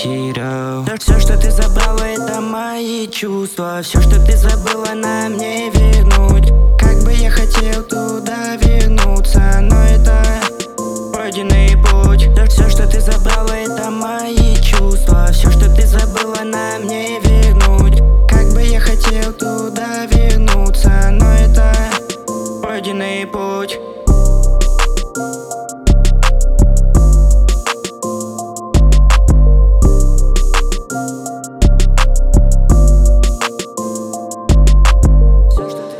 потерял. Все, что ты забрала, это мои чувства. Все, что ты забыла, нам не вернуть. Как бы я хотел туда вернуться, но это пройденный путь. Все, что ты забрала, это мои чувства. Все, что ты забыла, нам не вернуть. Как бы я хотел туда вернуться, но это пройденный путь.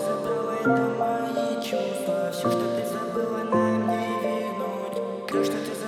Все, что ты забыла, нам не вернуть. Все, что ты